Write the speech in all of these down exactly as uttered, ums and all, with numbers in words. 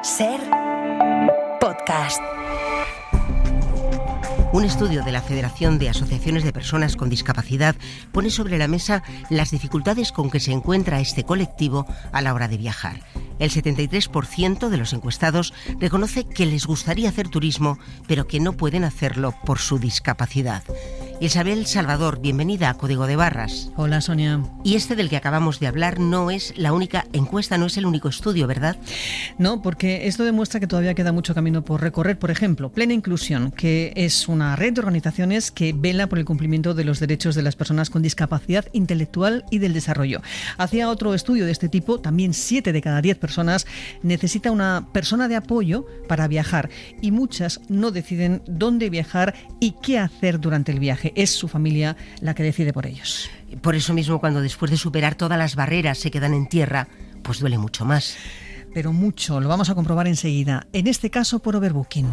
Ser podcast. Un estudio de la Federación de Asociaciones de Personas con Discapacidad pone sobre la mesa las dificultades con que se encuentra este colectivo a la hora de viajar. El setenta y tres por ciento de los encuestados reconoce que les gustaría hacer turismo, pero que no pueden hacerlo por su discapacidad. Isabel Salvador, bienvenida a Código de Barras. Hola, Sonia. Y este del que acabamos de hablar no es la única encuesta, no es el único estudio, ¿verdad? No, porque esto demuestra que todavía queda mucho camino por recorrer. Por ejemplo, Plena Inclusión, que es una red de organizaciones que vela por el cumplimiento de los derechos de las personas con discapacidad intelectual y del desarrollo. Hacía otro estudio de este tipo, también siete de cada diez personas necesita una persona de apoyo para viajar y muchas no deciden dónde viajar y qué hacer durante el viaje. Es su familia la que decide por ellos. Por eso mismo, cuando después de superar todas las barreras se quedan en tierra, pues duele mucho más. Pero mucho, lo vamos a comprobar enseguida. En este caso por overbooking.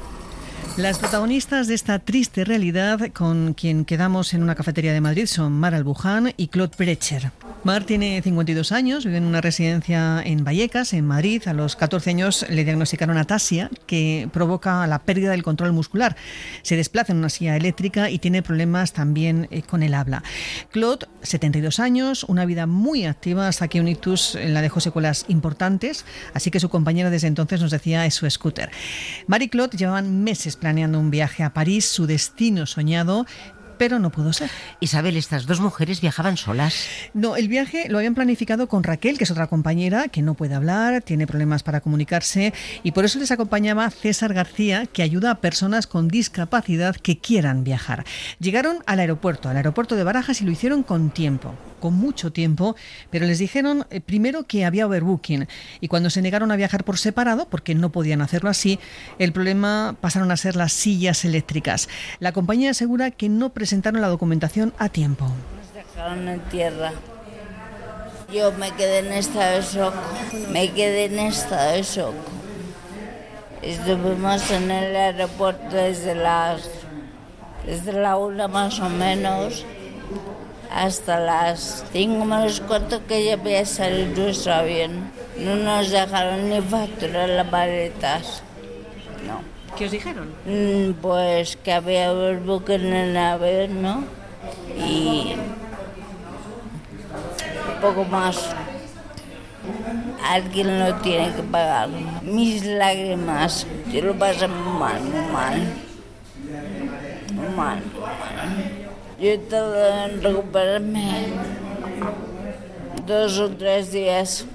Las protagonistas de esta triste realidad con quien quedamos en una cafetería de Madrid son Mar Albuján y Claude Brecher. Mar tiene cincuenta y dos años, vive en una residencia en Vallecas, en Madrid. A los catorce años le diagnosticaron ataxia, que provoca la pérdida del control muscular. Se desplaza en una silla eléctrica y tiene problemas también eh, con el habla. Claude, setenta y dos años, una vida muy activa hasta que un ictus la dejó secuelas importantes, así que su compañera desde entonces nos decía es su scooter. Mar y Claude llevaban meses planeando un viaje a París, su destino soñado, pero no pudo ser. Isabel, ¿estas dos mujeres viajaban solas? No, el viaje lo habían planificado con Raquel, que es otra compañera que no puede hablar, tiene problemas para comunicarse y por eso les acompañaba César García, que ayuda a personas con discapacidad que quieran viajar. Llegaron al aeropuerto, al aeropuerto de Barajas y lo hicieron con tiempo, con mucho tiempo, pero les dijeron eh, primero que había overbooking y cuando se negaron a viajar por separado, porque no podían hacerlo así, el problema pasaron a ser las sillas eléctricas. La compañía asegura que no presentaron la documentación a tiempo. Nos dejaron en tierra. Yo me quedé en estado de shock, me quedé en estado de shock. Estuvimos en el aeropuerto desde las desde la una más o menos hasta las cinco menos cuarto que ya había salido nuestro avión. No nos dejaron ni facturar las maletas. No. ¿Qué os dijeron? Pues que había overbooking en el avión, ¿no? Y un poco más. Alguien lo tiene que pagar. Mis lágrimas, yo lo pasé muy mal, muy mal. Muy mal, muy mal. Yo he tardado en recuperarme dos o tres días.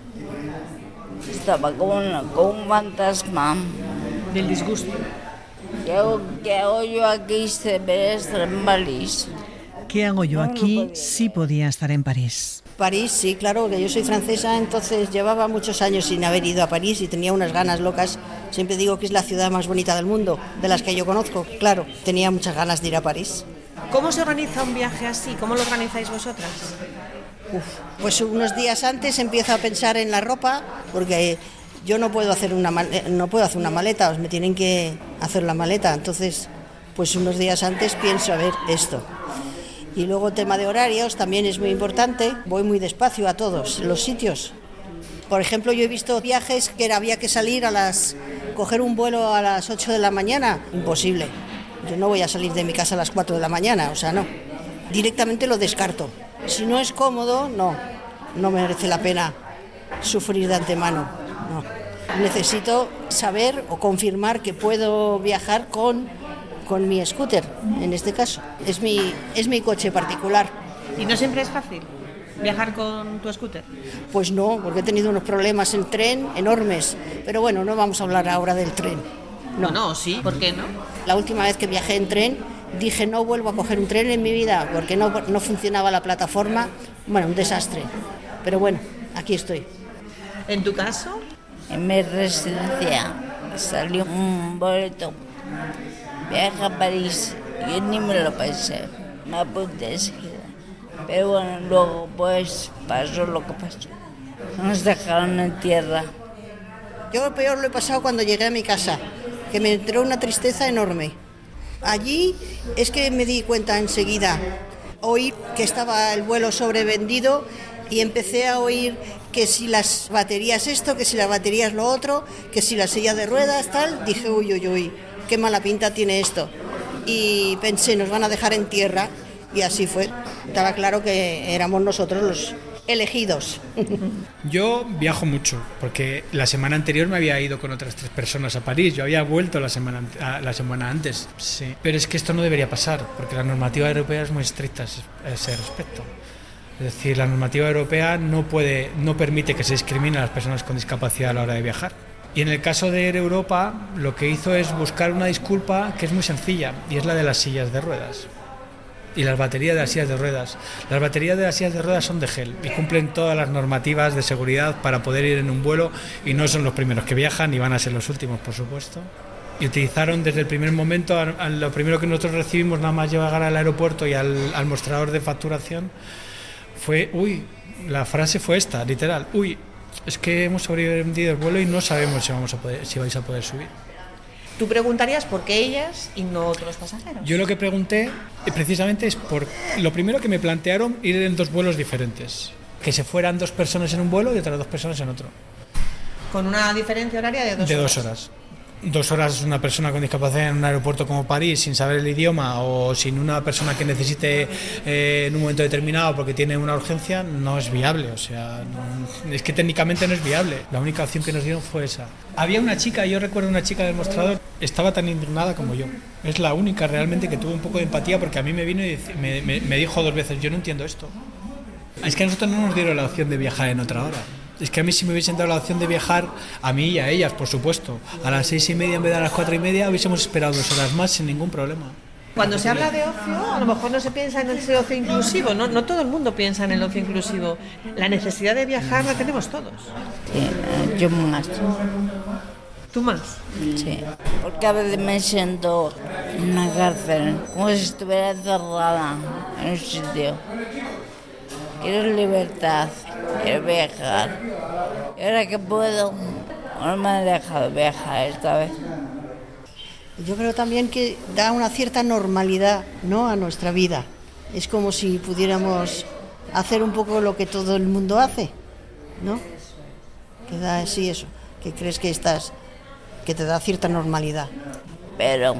Estaba como, una, como un fantasma. Del disgusto. ¿Qué hago, qué hago yo aquí si debería estar en París? ¿Qué hago yo aquí si podía estar en París? París, sí, claro, que yo soy francesa, entonces llevaba muchos años sin haber ido a París y tenía unas ganas locas. Siempre digo que es la ciudad más bonita del mundo, de las que yo conozco. Claro, tenía muchas ganas de ir a París. ¿Cómo se organiza un viaje así? ¿Cómo lo organizáis vosotras? Uf, pues unos días antes empiezo a pensar en la ropa, porque yo no puedo hacer una maleta, no puedo hacer una maleta, me tienen que hacer la maleta. Entonces, pues unos días antes pienso a ver esto. Y luego tema de horarios también es muy importante. Voy muy despacio a todos los sitios. Por ejemplo, yo he visto viajes que había que salir a las coger un vuelo a las ocho de la mañana, imposible. Yo no voy a salir de mi casa a las cuatro de la mañana, o sea, no. Directamente lo descarto. Si no es cómodo, no, no merece la pena sufrir de antemano. No. Necesito saber o confirmar que puedo viajar con, con mi scooter, en este caso. Es mi, es mi coche particular. ¿Y no siempre es fácil viajar con tu scooter? Pues no, porque he tenido unos problemas en tren enormes. Pero bueno, no vamos a hablar ahora del tren. No, no, sí, ¿por qué no? La última vez que viajé en tren dije no vuelvo a coger un tren en mi vida porque no, no funcionaba la plataforma. Bueno, un desastre. Pero bueno, aquí estoy. ¿En tu caso? En mi residencia salió un boleto. Viaje a París. Yo ni me lo pensé. Me apunté enseguida. Pero bueno, luego pues pasó lo que pasó. Nos dejaron en tierra. Yo lo peor lo he pasado cuando llegué a mi casa, que me entró una tristeza enorme. Allí es que me di cuenta enseguida, oí que estaba el vuelo sobrevendido y empecé a oír que si las baterías esto, que si las baterías lo otro, que si la silla de ruedas, tal. Dije, uy, uy, uy, qué mala pinta tiene esto. Y pensé, nos van a dejar en tierra, y así fue. Estaba claro que éramos nosotros los elegidos. Yo viajo mucho, porque la semana anterior me había ido con otras tres personas a París. Yo había vuelto la semana, la semana antes, sí. Pero es que esto no debería pasar, porque la normativa europea es muy estricta a ese respecto. Es decir, la normativa europea no puede, no permite que se discrimine a las personas con discapacidad a la hora de viajar. Y en el caso de Air Europa, lo que hizo es buscar una disculpa que es muy sencilla, y es la de las sillas de ruedas. Y las baterías de las sillas de ruedas. Las baterías de las sillas de ruedas son de gel y cumplen todas las normativas de seguridad para poder ir en un vuelo, y no son los primeros que viajan ni van a ser los últimos, por supuesto. Y utilizaron desde el primer momento, a, a lo primero que nosotros recibimos nada más llegar al aeropuerto y al, al mostrador de facturación, fue, uy, la frase fue esta, literal, uy, es que hemos sobrevendido el vuelo y no sabemos si, vamos a poder, si vais a poder subir. Tú preguntarías por qué ellas y no otros pasajeros. Yo lo que pregunté precisamente es por lo primero que me plantearon ir en dos vuelos diferentes, que se fueran dos personas en un vuelo y otras dos personas en otro. Con una diferencia horaria de dos de horas. De dos horas. Dos horas una persona con discapacidad en un aeropuerto como París sin saber el idioma, o sin una persona que necesite eh, en un momento determinado porque tiene una urgencia, no es viable. O sea, no, es que técnicamente no es viable. La única opción que nos dieron fue esa. Había una chica, yo recuerdo una chica del mostrador, estaba tan indignada como yo. Es la única realmente que tuvo un poco de empatía, porque a mí me vino y me, me, me dijo dos veces, yo no entiendo esto. Es que a nosotros no nos dieron la opción de viajar en otra hora. Es que a mí si me hubiesen dado la opción de viajar, a mí y a ellas, por supuesto, a las seis y media en vez de a las cuatro y media, hubiésemos esperado dos horas más sin ningún problema. Cuando se habla de ocio, a lo mejor no se piensa en ese ocio inclusivo, no, no todo el mundo piensa en el ocio inclusivo. La necesidad de viajar la tenemos todos. Sí, yo más. ¿Tú más? Sí, porque a veces me siento en una cárcel, como si estuviera encerrada en un sitio. Quiero libertad, quiero viajar. Y ahora que puedo, no me han dejado viajar esta vez. Yo creo también que da una cierta normalidad, ¿no?, a nuestra vida. Es como si pudiéramos hacer un poco lo que todo el mundo hace, ¿no? Que da así eso, que crees que estás, que te da cierta normalidad. Pero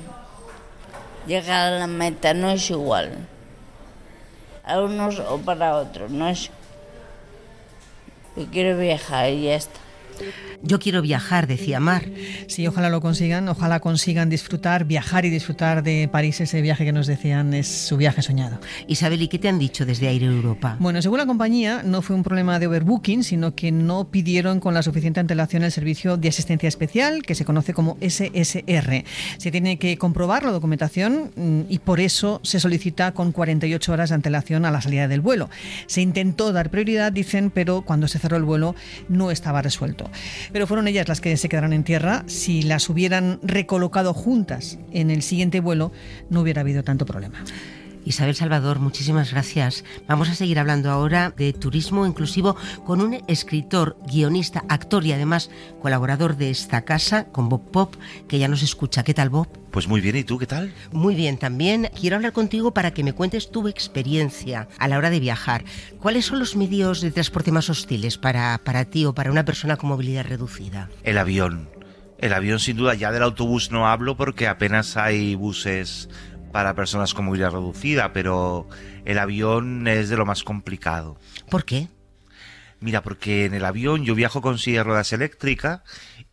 llegar a la meta no es igual. A unos o para otros, no es. Yo quiero viajar y ya está. Yo quiero viajar, decía Mar. Sí, ojalá lo consigan, ojalá consigan disfrutar, viajar y disfrutar de París, ese viaje que nos decían es su viaje soñado. Isabel, ¿y qué te han dicho desde Air Europa? Bueno, según la compañía, no fue un problema de overbooking, sino que no pidieron con la suficiente antelación el servicio de asistencia especial, que se conoce como S S R. Se tiene que comprobar la documentación y por eso se solicita con cuarenta y ocho horas de antelación a la salida del vuelo. Se intentó dar prioridad, dicen, pero cuando se cerró el vuelo no estaba resuelto. Pero fueron ellas las que se quedaron en tierra. Si las hubieran recolocado juntas en el siguiente vuelo, no hubiera habido tanto problema. Isabel Salvador, muchísimas gracias. Vamos a seguir hablando ahora de turismo inclusivo con un escritor, guionista, actor y además colaborador de esta casa, con Bob Pop, que ya nos escucha. ¿Qué tal, Bob? Pues muy bien, ¿y tú qué tal? Muy bien, también quiero hablar contigo para que me cuentes tu experiencia a la hora de viajar. ¿Cuáles son los medios de transporte más hostiles para, para ti o para una persona con movilidad reducida? El avión. El avión, sin duda. Ya del autobús no hablo porque apenas hay buses para personas con movilidad reducida, pero el avión es de lo más complicado. ¿Por qué? Mira, porque en el avión yo viajo con silla de ruedas eléctrica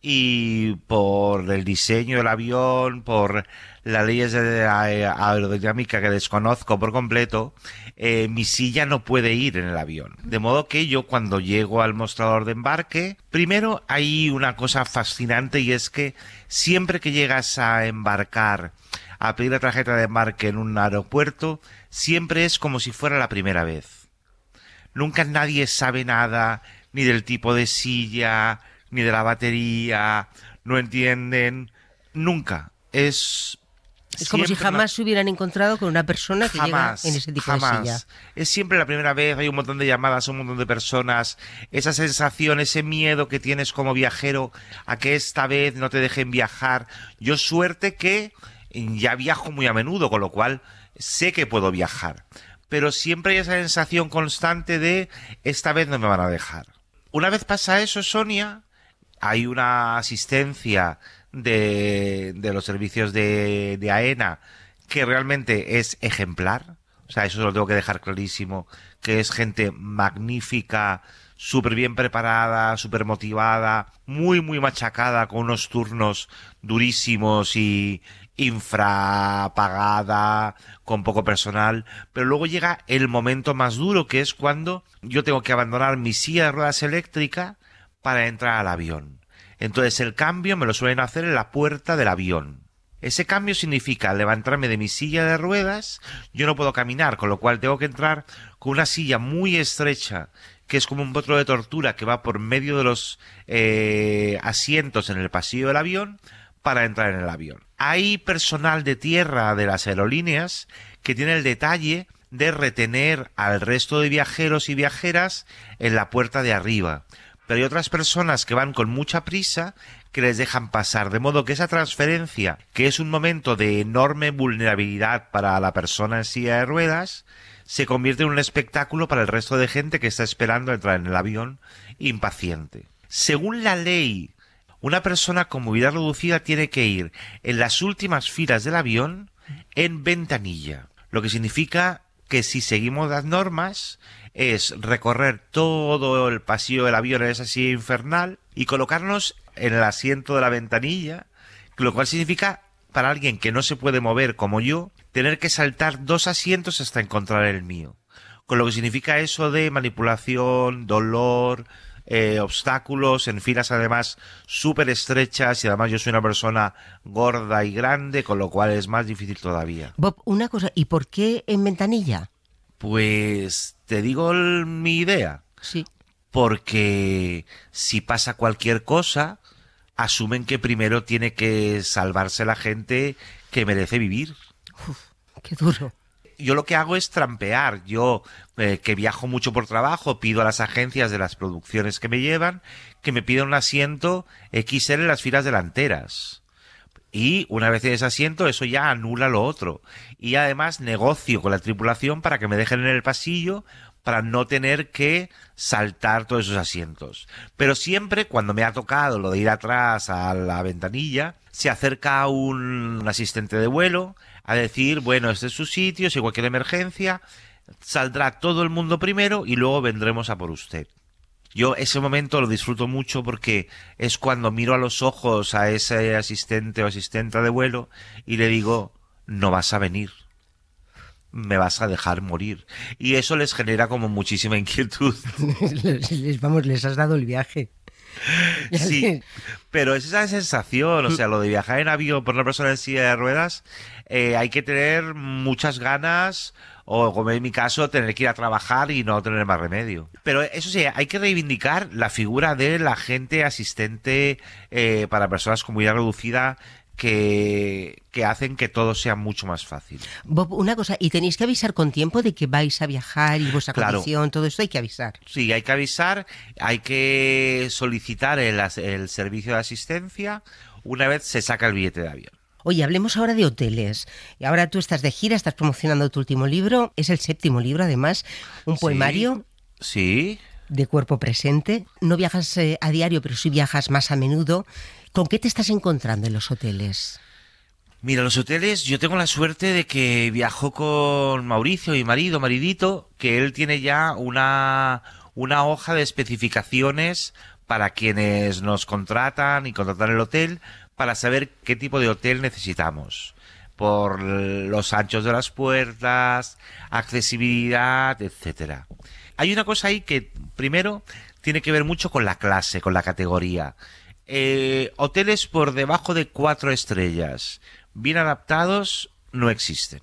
y por el diseño del avión, por las leyes de aerodinámica que desconozco por completo, eh, mi silla no puede ir en el avión. De modo que yo cuando llego al mostrador de embarque, primero hay una cosa fascinante y es que siempre que llegas a embarcar, a pedir la tarjeta de embarque en un aeropuerto, siempre es como si fuera la primera vez. Nunca nadie sabe nada, ni del tipo de silla, ni de la batería, no entienden, nunca. Es Es como si jamás se hubieran encontrado con una persona que jamás, llega en ese tipo jamás. de silla. Es siempre la primera vez, hay un montón de llamadas, un montón de personas, esa sensación, ese miedo que tienes como viajero a que esta vez no te dejen viajar. Yo suerte que ya viajo muy a menudo, con lo cual sé que puedo viajar. Pero siempre hay esa sensación constante de esta vez no me van a dejar. Una vez pasa eso, Sonia, hay una asistencia de, de los servicios de, de AENA que realmente es ejemplar. O sea, eso lo tengo que dejar clarísimo, que es gente magnífica, súper bien preparada, súper motivada, muy, muy machacada, con unos turnos durísimos y infrapagada, con poco personal. Pero luego llega el momento más duro, que es cuando yo tengo que abandonar mi silla de ruedas eléctrica para entrar al avión. Entonces el cambio me lo suelen hacer en la puerta del avión. Ese cambio significa levantarme de mi silla de ruedas, yo no puedo caminar, con lo cual tengo que entrar con una silla muy estrecha, que es como un potro de tortura que va por medio de los eh, asientos en el pasillo del avión para entrar en el avión. Hay personal de tierra de las aerolíneas que tiene el detalle de retener al resto de viajeros y viajeras en la puerta de arriba. Pero hay otras personas que van con mucha prisa que les dejan pasar, de modo que esa transferencia, que es un momento de enorme vulnerabilidad para la persona en silla de ruedas, se convierte en un espectáculo para el resto de gente que está esperando entrar en el avión impaciente. Según la ley, una persona con movilidad reducida tiene que ir en las últimas filas del avión en ventanilla, lo que significa que si seguimos las normas es recorrer todo el pasillo del avión en esa silla infernal y colocarnos en el asiento de la ventanilla, lo cual significa, para alguien que no se puede mover como yo, tener que saltar dos asientos hasta encontrar el mío. Con lo que significa eso de manipulación, dolor, eh, obstáculos, en filas además súper estrechas, y además yo soy una persona gorda y grande, con lo cual es más difícil todavía. Bob, una cosa, ¿y por qué en ventanilla? Pues te digo el, mi idea. Sí. Porque si pasa cualquier cosa, asumen que primero tiene que salvarse la gente que merece vivir. Uf, qué duro. Yo lo que hago es trampear. Yo, eh, que viajo mucho por trabajo, pido a las agencias de las producciones que me llevan que me pidan un asiento equis ele en las filas delanteras. Y una vez en ese asiento, eso ya anula lo otro. Y además negocio con la tripulación para que me dejen en el pasillo, para no tener que saltar todos esos asientos. Pero siempre, cuando me ha tocado lo de ir atrás a la ventanilla, se acerca un, un asistente de vuelo a decir, bueno, este es su sitio, si cualquier emergencia, saldrá todo el mundo primero y luego vendremos a por usted. Yo ese momento lo disfruto mucho porque es cuando miro a los ojos a ese asistente o asistenta de vuelo y le digo, no vas a venir. Me vas a dejar morir. Y eso les genera como muchísima inquietud. les, vamos, les has dado el viaje. Sí, pero es esa sensación, o sea, lo de viajar en avión por una persona en silla de ruedas, eh, hay que tener muchas ganas, o como en mi caso, tener que ir a trabajar y no tener más remedio. Pero eso sí, hay que reivindicar la figura del agente asistente eh, para personas con movilidad reducida, que, que hacen que todo sea mucho más fácil. Bob, una cosa, ¿y tenéis que avisar con tiempo de que vais a viajar y vuestra Claro. condición, todo esto hay que avisar? Sí, hay que avisar, hay que solicitar el, as- el servicio de asistencia una vez se saca el billete de avión. Oye, hablemos ahora de hoteles. Y ahora tú estás de gira, estás promocionando tu último libro, es el séptimo libro además, un Sí. poemario Sí. de cuerpo presente. No viajas eh, a diario, pero sí viajas más a menudo. ¿Con qué te estás encontrando en los hoteles? Mira, los hoteles, yo tengo la suerte de que viajo con Mauricio, mi marido, maridito, que él tiene ya una, una hoja de especificaciones para quienes nos contratan y contratan el hotel, para saber qué tipo de hotel necesitamos. Por los anchos de las puertas, accesibilidad, etcétera. Hay una cosa ahí que, primero, tiene que ver mucho con la clase, con la categoría. Eh, hoteles por debajo de cuatro estrellas, bien adaptados, no existen.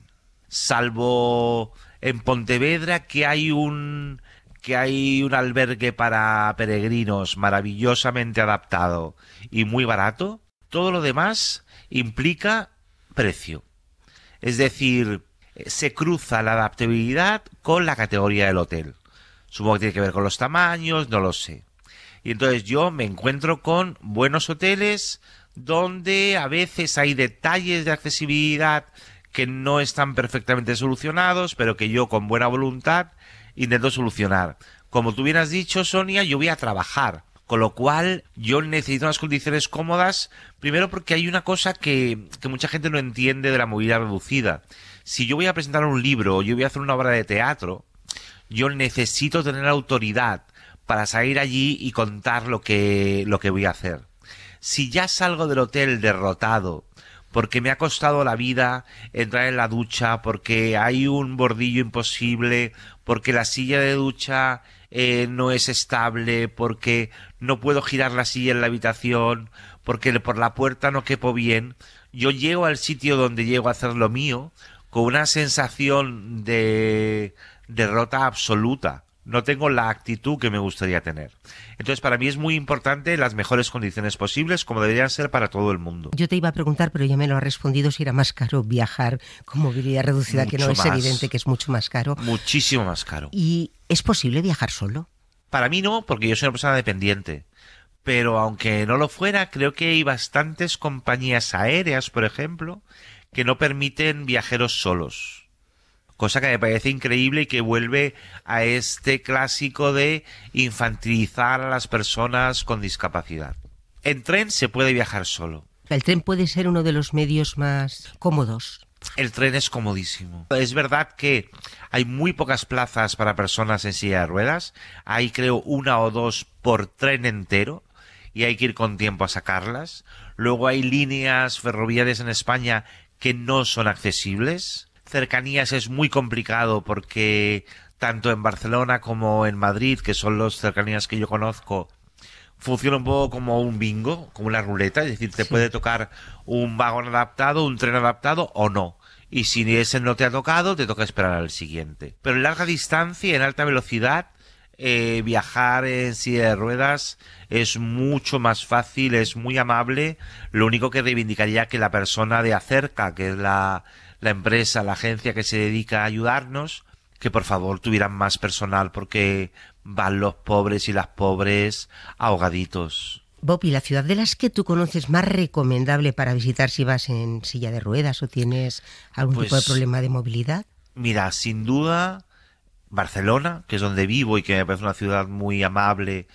Salvo en Pontevedra, que hay un que hay un albergue para peregrinos maravillosamente adaptado y muy barato. Todo lo demás implica precio. Es decir, se cruza la adaptabilidad con la categoría del hotel. Supongo que tiene que ver con los tamaños, no lo sé. Y entonces yo me encuentro con buenos hoteles donde a veces hay detalles de accesibilidad que no están perfectamente solucionados, pero que yo con buena voluntad intento solucionar. Como tú bien has dicho, Sonia, yo voy a trabajar. Con lo cual, yo necesito unas condiciones cómodas, primero porque hay una cosa que, que mucha gente no entiende de la movilidad reducida. Si yo voy a presentar un libro o yo voy a hacer una obra de teatro, yo necesito tener autoridad para salir allí y contar lo que, lo que voy a hacer. Si ya salgo del hotel derrotado, porque me ha costado la vida entrar en la ducha, porque hay un bordillo imposible, porque la silla de ducha eh, no es estable, porque no puedo girar la silla en la habitación, porque por la puerta no quepo bien, yo llego al sitio donde llego a hacer lo mío con una sensación de derrota absoluta. No tengo la actitud que me gustaría tener. Entonces, para mí es muy importante las mejores condiciones posibles, como deberían ser para todo el mundo. Yo te iba a preguntar, pero ya me lo has respondido, si era más caro viajar con movilidad reducida, mucho que no es más. Evidente que es mucho más caro. Muchísimo más caro. ¿Y es posible viajar solo? Para mí no, porque yo soy una persona dependiente. Pero aunque no lo fuera, creo que hay bastantes compañías aéreas, por ejemplo, que no permiten viajeros solos. Cosa que me parece increíble y que vuelve a este clásico de infantilizar a las personas con discapacidad. En tren se puede viajar solo. El tren puede ser uno de los medios más cómodos. El tren es comodísimo. Es verdad que hay muy pocas plazas para personas en silla de ruedas. Hay, creo, una o dos por tren entero y hay que ir con tiempo a sacarlas. Luego hay líneas ferroviarias en España que no son accesibles. Cercanías es muy complicado porque tanto en Barcelona como en Madrid, que son las cercanías que yo conozco, funciona un poco como un bingo, como una ruleta, es decir, te sí. puede tocar un vagón adaptado, un tren adaptado o no. Y si ese no te ha tocado, te toca esperar al siguiente. Pero en larga distancia, en alta velocidad, eh, viajar en silla de ruedas es mucho más fácil, es muy amable. Lo único que reivindicaría que la persona de Acerca, que es la... la empresa, la agencia que se dedica a ayudarnos, que por favor tuvieran más personal porque van los pobres y las pobres ahogaditos. Bob, ¿y la ciudad de las que tú conoces más recomendable para visitar si vas en silla de ruedas o tienes algún pues, tipo de problema de movilidad? Mira, sin duda Barcelona, que es donde vivo y que me parece una ciudad muy amable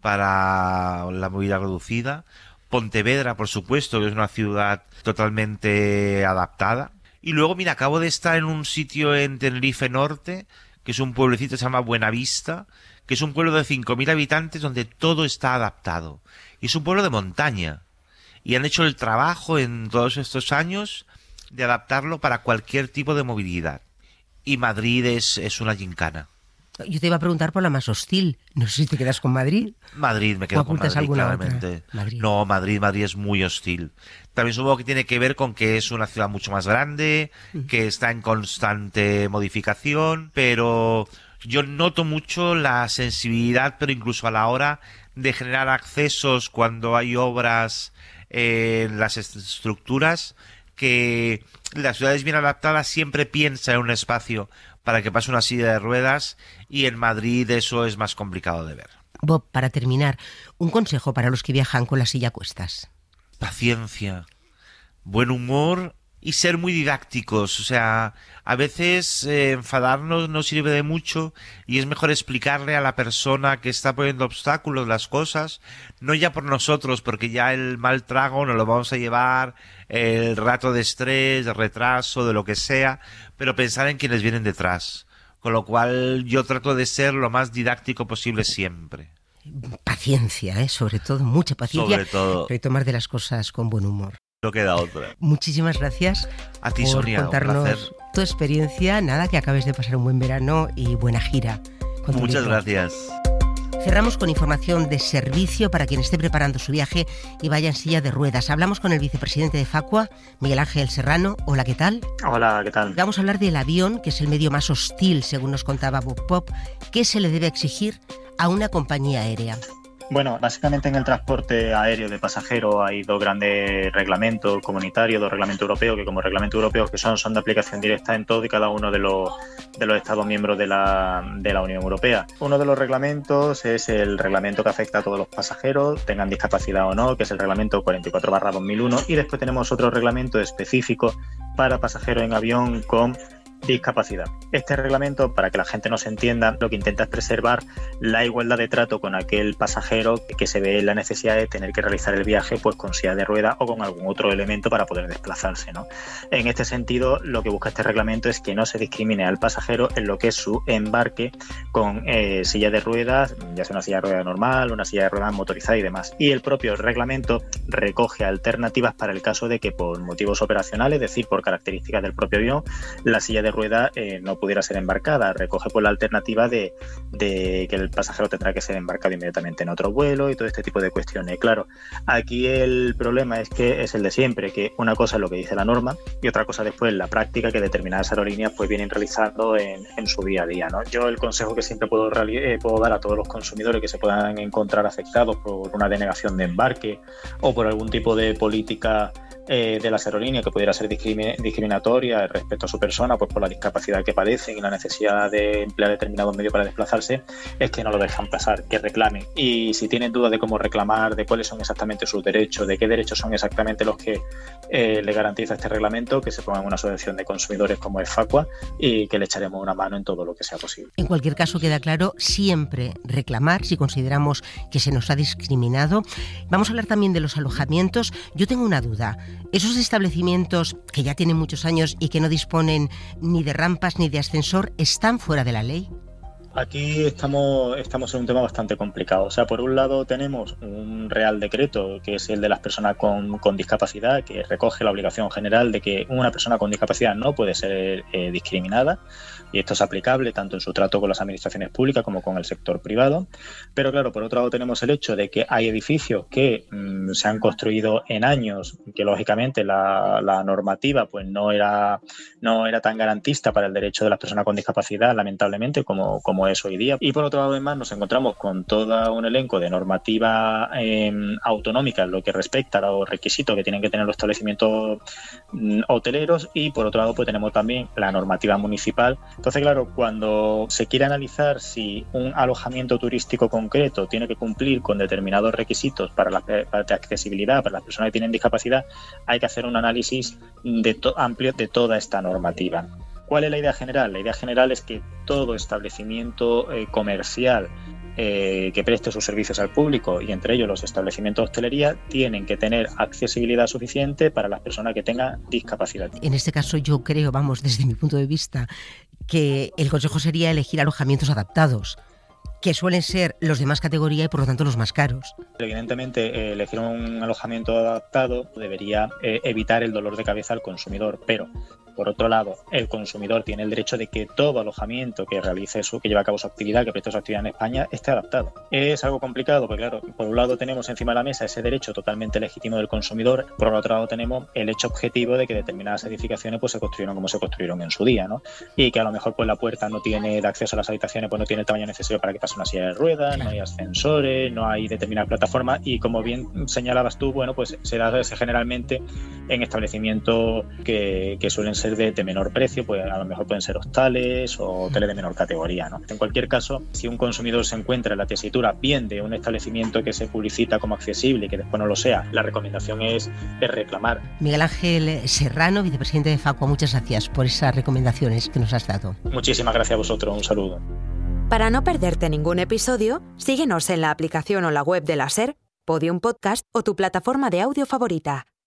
para la movilidad reducida. Pontevedra, por supuesto, que es una ciudad totalmente adaptada. Y luego, mira, acabo de estar en un sitio en Tenerife Norte, que es un pueblecito que se llama Buenavista, que es un pueblo de cinco mil habitantes donde todo está adaptado. Y es un pueblo de montaña. Y han hecho el trabajo en todos estos años de adaptarlo para cualquier tipo de movilidad. Y Madrid es, es una gincana. Yo te iba a preguntar por la más hostil. No sé si te quedas con Madrid. Madrid, me quedo con Madrid, claramente. Madrid. No, Madrid, Madrid es muy hostil. También supongo que tiene que ver con que es una ciudad mucho más grande, que está en constante modificación, pero yo noto mucho la sensibilidad, pero incluso a la hora de generar accesos cuando hay obras en las estructuras, que las ciudades bien adaptadas siempre piensan en un espacio para que pase una silla de ruedas, y en Madrid eso es más complicado de ver. Bob, para terminar, un consejo para los que viajan con la silla a cuestas. Paciencia, buen humor y ser muy didácticos. O sea, a veces eh, enfadarnos no sirve de mucho y es mejor explicarle a la persona que está poniendo obstáculos las cosas, no ya por nosotros, porque ya el mal trago nos lo vamos a llevar, el rato de estrés, de retraso, de lo que sea, pero pensar en quienes vienen detrás. Con lo cual yo trato de ser lo más didáctico posible siempre. Paciencia, ¿eh? Sobre todo, mucha paciencia. Sobre todo. Pero tomar de las cosas con buen humor. No queda otra. Muchísimas gracias a ti, por Sonia, contarnos un placer. Tu experiencia. Nada, que acabes de pasar un buen verano y buena gira. Con Muchas libro. gracias. Cerramos con información de servicio para quien esté preparando su viaje y vaya en silla de ruedas. Hablamos con el vicepresidente de Facua, Miguel Ángel Serrano. Hola, ¿qué tal? Hola, ¿qué tal? Vamos a hablar del avión, que es el medio más hostil, según nos contaba Bob Pop. ¿Qué se le debe exigir a una compañía aérea? Bueno, básicamente en el transporte aéreo de pasajeros hay dos grandes reglamentos comunitarios, dos reglamentos europeos, que como reglamentos europeos que son, son de aplicación directa en todo y cada uno de los, de los Estados miembros de la, de la Unión Europea. Uno de los reglamentos es el reglamento que afecta a todos los pasajeros, tengan discapacidad o no, que es el reglamento cuarenta y cuatro barra dos mil uno, y después tenemos otro reglamento específico para pasajeros en avión con discapacidad. Este reglamento, para que la gente nos entienda, lo que intenta es preservar la igualdad de trato con aquel pasajero que se ve en la necesidad de tener que realizar el viaje pues con silla de ruedas o con algún otro elemento para poder desplazarse, ¿no? En este sentido, lo que busca este reglamento es que no se discrimine al pasajero en lo que es su embarque con eh, silla de ruedas, ya sea una silla de ruedas normal, una silla de ruedas motorizada y demás. Y el propio reglamento recoge alternativas para el caso de que por motivos operacionales, es decir, por características del propio avión, la silla de rueda eh, no pudiera ser embarcada. Recoge pues la alternativa de, de que el pasajero tendrá que ser embarcado inmediatamente en otro vuelo y todo este tipo de cuestiones. Claro, aquí el problema es que es el de siempre, que una cosa es lo que dice la norma y otra cosa después la práctica que determinadas aerolíneas pues vienen realizando en, en su día a día, ¿no? Yo el consejo que siempre puedo, eh, puedo dar a todos los consumidores que se puedan encontrar afectados por una denegación de embarque o por algún tipo de política Eh, de las aerolíneas que pudiera ser discrimin- discriminatoria respecto a su persona, pues por la discapacidad que padecen y la necesidad de emplear determinados medios para desplazarse, es que no lo dejan pasar, que reclamen. Y si tienen dudas de cómo reclamar, de cuáles son exactamente sus derechos, de qué derechos son exactamente los que eh, le garantiza este reglamento, que se pongan en una asociación de consumidores como es Facua y que le echaremos una mano en todo lo que sea posible. En cualquier caso, queda claro siempre reclamar si consideramos que se nos ha discriminado. Vamos a hablar también de los alojamientos. Yo tengo una duda. Esos establecimientos que ya tienen muchos años y que no disponen ni de rampas ni de ascensor, ¿están fuera de la ley? Aquí estamos, estamos en un tema bastante complicado. O sea, por un lado tenemos un Real Decreto, que es el de las personas con, con discapacidad, que recoge la obligación general de que una persona con discapacidad no puede ser eh, discriminada, y esto es aplicable tanto en su trato con las administraciones públicas como con el sector privado. Pero claro, por otro lado tenemos el hecho de que hay edificios que mmm, se han construido en años, que lógicamente la, la normativa pues no era, no era tan garantista para el derecho de las personas con discapacidad, lamentablemente, como, como es hoy día. Y por otro lado, además, nos encontramos con todo un elenco de normativa eh, autonómica en lo que respecta a los requisitos que tienen que tener los establecimientos mm, hoteleros, y por otro lado pues tenemos también la normativa municipal. Entonces, claro, cuando se quiere analizar si un alojamiento turístico concreto tiene que cumplir con determinados requisitos para la para de accesibilidad para las personas que tienen discapacidad, hay que hacer un análisis de to- amplio de toda esta normativa. ¿Cuál es la idea general? La idea general es que todo establecimiento eh, comercial eh, que preste sus servicios al público, y entre ellos los establecimientos de hostelería, tienen que tener accesibilidad suficiente para las personas que tengan discapacidad. En este caso yo creo, vamos, desde mi punto de vista, que el consejo sería elegir alojamientos adaptados, que suelen ser los de más categoría y por lo tanto los más caros. Evidentemente, eh, elegir un alojamiento adaptado debería eh, evitar el dolor de cabeza al consumidor, pero por otro lado, el consumidor tiene el derecho de que todo alojamiento que realice su, que lleve a cabo su actividad, que preste su actividad en España, esté adaptado. Es algo complicado, porque claro, por un lado tenemos encima de la mesa ese derecho totalmente legítimo del consumidor, por otro lado tenemos el hecho objetivo de que determinadas edificaciones pues se construyeron como se construyeron en su día, ¿no? Y que a lo mejor pues la puerta no tiene el acceso a las habitaciones, pues no tiene el tamaño necesario para que pase una silla de ruedas, no hay ascensores, no hay determinadas plataformas, y como bien señalabas tú, bueno, pues se da generalmente en establecimientos que, que suelen ser De, de menor precio, pues a lo mejor pueden ser hostales o hoteles de menor categoría, ¿no? En cualquier caso, si un consumidor se encuentra en la tesitura bien de un establecimiento que se publicita como accesible y que después no lo sea, la recomendación es, es reclamar. Miguel Ángel Serrano, vicepresidente de Facua, muchas gracias por esas recomendaciones que nos has dado. Muchísimas gracias a vosotros, un saludo. Para no perderte ningún episodio, síguenos en la aplicación o la web de la SER, Podium Podcast o tu plataforma de audio favorita.